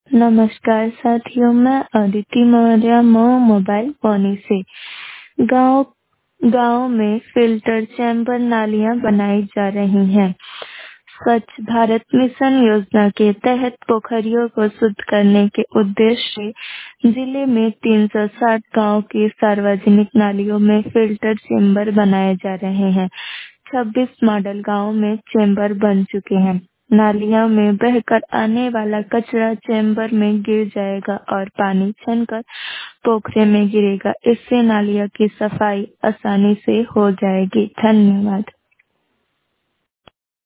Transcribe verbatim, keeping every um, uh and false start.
नमस्कार साथियों, मैं अदिति मौर्य मऊ मोबाइल फोनी से। गांव गांव में फिल्टर चैम्बर नालियां बनाई जा रही हैं। स्वच्छ भारत मिशन योजना के तहत पोखरियों को शुद्ध करने के उद्देश्य से जिले में तीन सौ साठ गांव की सार्वजनिक नालियों में फिल्टर चैम्बर बनाए जा रहे हैं। छब्बीस मॉडल गांवों में चैम्बर बन चुके हैं। नालियों में बहकर आने वाला कचरा चैम्बर में गिर जाएगा और पानी छनकर पोखरे में गिरेगा। इससे नालियों की सफाई आसानी से हो जाएगी। धन्यवाद।